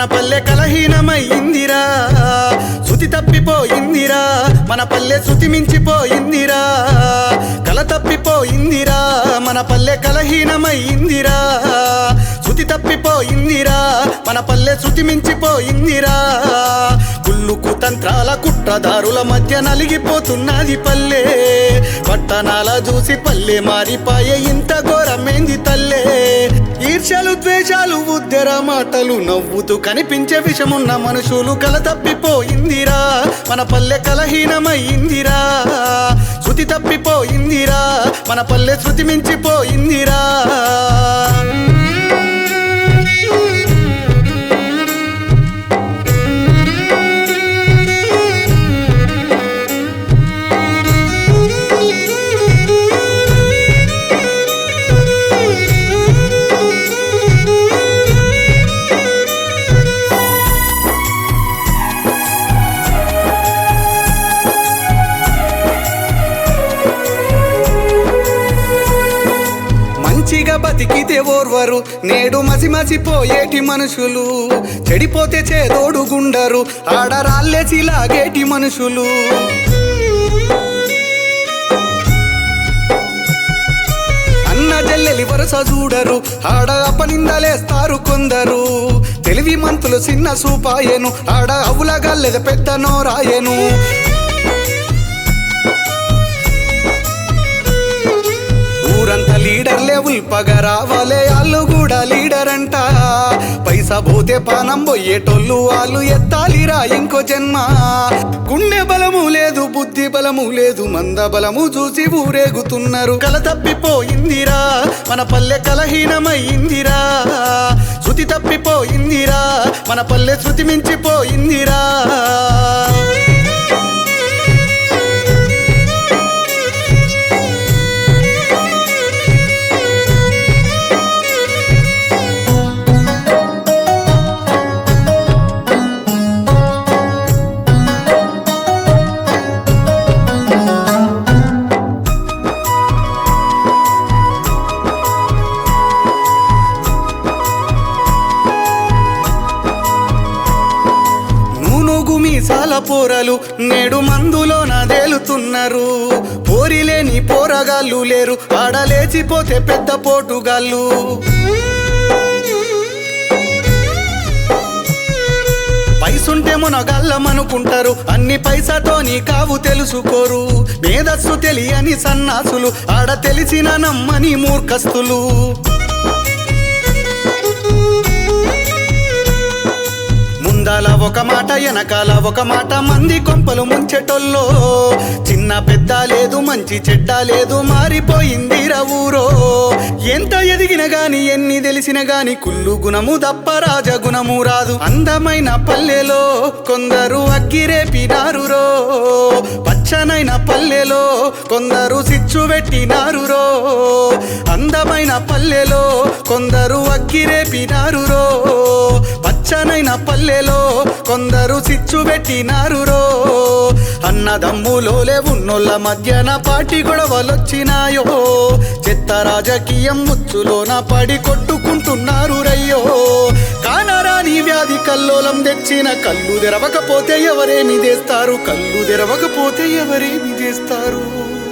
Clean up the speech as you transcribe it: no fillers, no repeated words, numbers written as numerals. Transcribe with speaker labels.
Speaker 1: మన పల్లె కలహీనమైందిరా, శృతి తప్పిపోయిందిరా, మన పల్లె శృతి మించిపోయిందిరా, కల తప్పిపోయిందిరా, మన పల్లె కలహీనమైందిరా, శృతి తప్పిపోయిందిరా, మన పల్లె శృతి మించిపోయిందిరా, కుళ్ళుకు తంత్రాల కుట్రదారుల మధ్య నలిగిపోతున్నది పల్లె, పట్టణాల చూసి పల్లె మారిపాయే ఇంత ఘోరమైంది తల్లే, ఈర్ష్యలు ద్వేషాలు ఉద్దర మాటలు నవ్వుతూ కనిపించే విషమున్న మనుషులు కల తప్పిపోయిందిరా, మన పల్లె కలహీనమైందిరా, శృతి తప్పిపోయిందిరా, మన పల్లె శృతి మించిపోయిందిరా. మంచిగా బతికితే ఓర్వరు, నేడు మసిమసిపోయేటి మనుషులు, చెడిపోతే చేదోడు గుండరు, ఆడరాళ్ళేసి లాగేటి మనుషులు, అన్న చెల్లెలి వరుస చూడరు, ఆడ అపనిందలేస్తారు కొందరు, తెలివి మంతులు చిన్న సూపాయను, ఆడ అవులగల్లెద పెద్ద నోరాయను, ఊరంతా లీడర్లే ఉల్పగా రావాలే, వాళ్ళు కూడా లీడర్ అంట, పైసా పోతే పానం పోయేటోళ్ళు వాళ్ళు ఎత్తాలిరా ఇంకో జన్మ, గుండె బలము లేదు బుద్ధి బలము లేదు, మంద బలము చూసి ఊరేగుతున్నారు, కల తప్పిపోయిందిరా, మన పల్లె కలహీనమైందిరా, శృతి తప్పిపోయిందిరా, మన పల్లె శృతి మించిపోయిందిరా. మీసాల పోరలు నేడు మందులో నాదేలుతున్నారు, పోరిలేని పోరగాళ్ళు లేరు, ఆడలేచిపోతే పెద్ద పోటుగాళ్ళు, పైసుంటే మునగల్లమనుకుంటారు, అన్ని పైసాతోని కావు తెలుసుకోరు, మేధస్సు తెలియని సన్నాసులు, ఆడ తెలిసిన నమ్మని మూర్ఖస్తులు, ముందాల ఒక మాట వెనకాల ఒక మాట, మంది కొంపలు ముంచెటోల్లో, చిన్న పెద్ద లేదు మంచి చెడ్డ లేదు, మారిపోయిందిరా ఊరో, ఎంత ఎదిగిన గాని ఎన్ని తెలిసిన గాని కుళ్ళు గుణము తప్ప రాజగుణము రాదు, అందమైన పల్లెలో కొందరు అగ్గిరేపినారురో, పచ్చనైన పల్లెలో కొందరు సిచ్చు పెట్టినారురో, అందమైన పల్లెలో కొందరు అగ్గిరేపినారురో, పచ్చనైన పల్లెలో కొందరు సిచ్చు పెట్టినారురో, అన్నదమ్ములోలే ఉన్నోళ్ళ మధ్యన పాటి గొడవలొచ్చినాయో, చెత్త రాజకీయం ముచ్చులోన పడి కొట్టుకుంటున్నారు రయ్యో, కానరాని వ్యాధి కల్లోలం తెచ్చిన కళ్ళు తెరవకపోతే ఎవరేమి చేస్తారు, కళ్ళు తెరవకపోతే ఎవరేమి చేస్తారు.